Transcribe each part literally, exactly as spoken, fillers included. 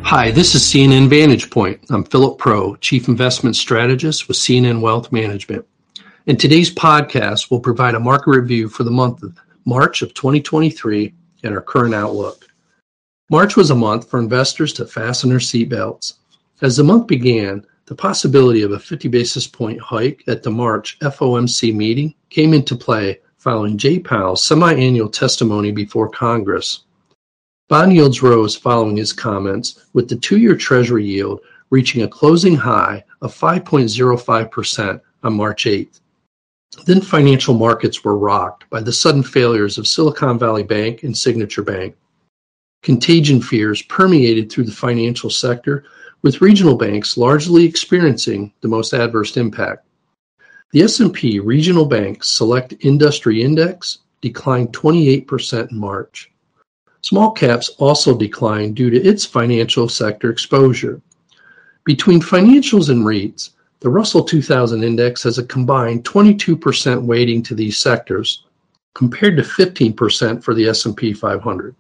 Hi, this is C N N Vantage Point. I'm Philip Pro, Chief Investment Strategist with C N N Wealth Management. In today's podcast, we'll provide a market review for the month of March of twenty twenty-three and our current outlook. March was a month for investors to fasten their seatbelts. As the month began, the possibility of a fifty basis point hike at the March F O M C meeting came into play following Jay Powell's semi-annual testimony before Congress. Bond yields rose following his comments, with the two-year Treasury yield reaching a closing high of five point zero five percent on March eighth. Then financial markets were rocked by the sudden failures of Silicon Valley Bank and Signature Bank. Contagion fears permeated through the financial sector, with regional banks largely experiencing the most adverse impact. The S and P Regional Banks Select Industry Index declined twenty-eight percent in March. Small caps also declined due to its financial sector exposure. Between financials and REITs, the Russell two thousand Index has a combined twenty-two percent weighting to these sectors, compared to fifteen percent for the S and P five hundred.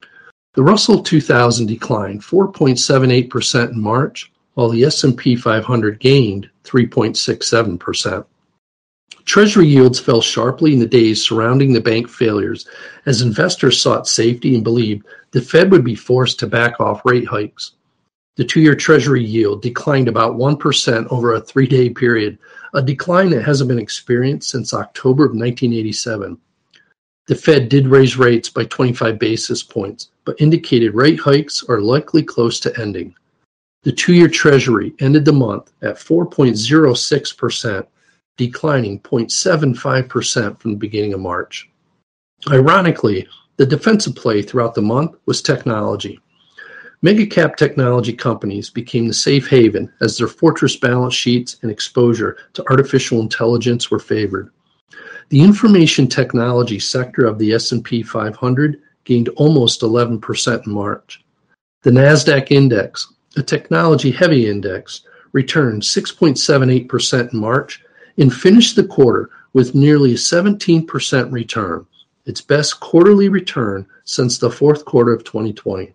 The Russell two thousand declined four point seven eight percent in March, while the S and P five hundred gained three point six seven percent. Treasury yields fell sharply in the days surrounding the bank failures as investors sought safety and believed the Fed would be forced to back off rate hikes. The two-year Treasury yield declined about one percent over a three-day period, a decline that hasn't been experienced since October of nineteen eighty-seven. The Fed did raise rates by twenty-five basis points, but indicated rate hikes are likely close to ending. The two-year Treasury ended the month at four point zero six percent, declining zero point seven five percent from the beginning of March. Ironically, the defensive play throughout the month was technology. Mega-cap technology companies became the safe haven as their fortress balance sheets and exposure to artificial intelligence were favored. The information technology sector of the S and P five hundred gained almost eleven percent in March. The NASDAQ index, a technology-heavy index, returned six point seven eight percent in March and finished the quarter with nearly a seventeen percent return, its best quarterly return since the fourth quarter of twenty twenty.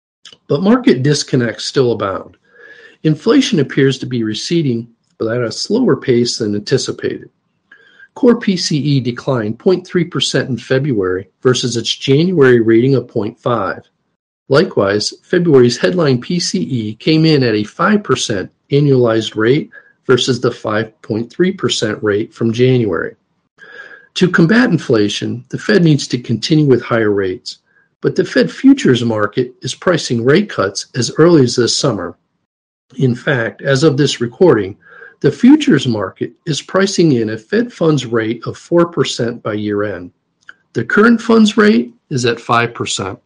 But market disconnects still abound. Inflation appears to be receding, but at a slower pace than anticipated. Core P C E declined zero point three percent in February versus its January reading of zero point five. Likewise, February's headline P C E came in at a five percent annualized rate versus the five point three percent rate from January. To combat inflation, the Fed needs to continue with higher rates, but the Fed futures market is pricing rate cuts as early as this summer. In fact, as of this recording, the futures market is pricing in a Fed funds rate of four percent by year-end. The current funds rate is at five percent.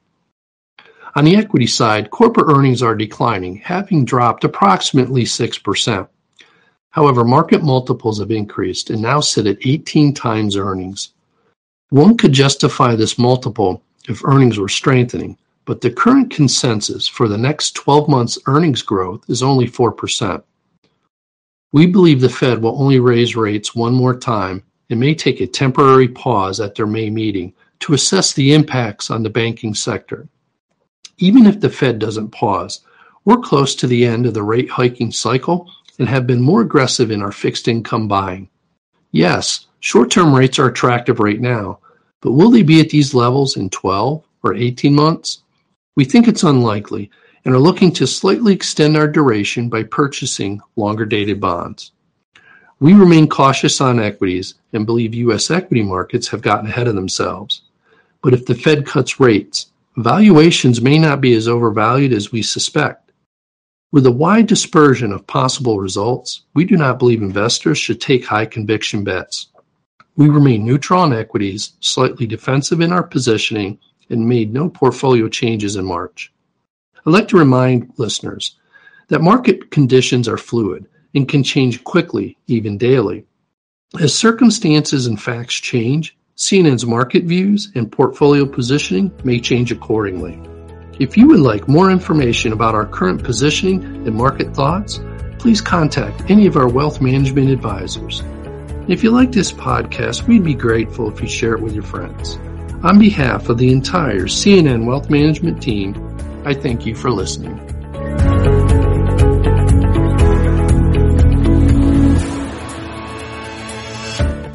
On the equity side, corporate earnings are declining, having dropped approximately six percent. However, market multiples have increased and now sit at eighteen times earnings. One could justify this multiple if earnings were strengthening, but the current consensus for the next twelve months earnings growth is only four percent. We believe the Fed will only raise rates one more time and may take a temporary pause at their May meeting to assess the impacts on the banking sector. Even if the Fed doesn't pause, we're close to the end of the rate hiking cycle and have been more aggressive in our fixed income buying. Yes, short-term rates are attractive right now, but will they be at these levels in twelve or eighteen months? We think it's unlikely and are looking to slightly extend our duration by purchasing longer-dated bonds. We remain cautious on equities and believe U S equity markets have gotten ahead of themselves. But if the Fed cuts rates, valuations may not be as overvalued as we suspect. With a wide dispersion of possible results, we do not believe investors should take high-conviction bets. We remain neutral on equities, slightly defensive in our positioning, and made no portfolio changes in March. I'd like to remind listeners that market conditions are fluid and can change quickly, even daily. As circumstances and facts change, C N N's market views and portfolio positioning may change accordingly. If you would like more information about our current positioning and market thoughts, please contact any of our wealth management advisors. If you like this podcast, we'd be grateful if you share it with your friends. On behalf of the entire C N N Wealth Management team, I thank you for listening.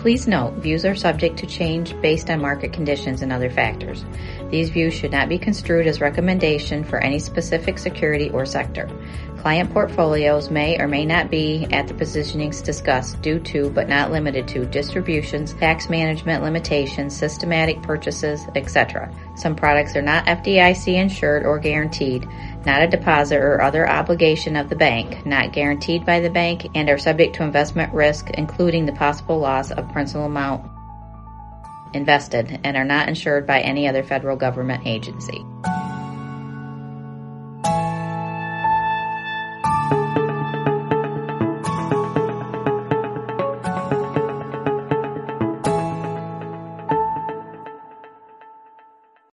Please note, views are subject to change based on market conditions and other factors. These views should not be construed as recommendation for any specific security or sector. Client portfolios may or may not be at the positionings discussed due to, but not limited to, distributions, tax management limitations, systematic purchases, et cetera. Some products are not F D I C insured or guaranteed, not a deposit or other obligation of the bank, not guaranteed by the bank, and are subject to investment risk, including the possible loss of principal amount invested, and are not insured by any other federal government agency.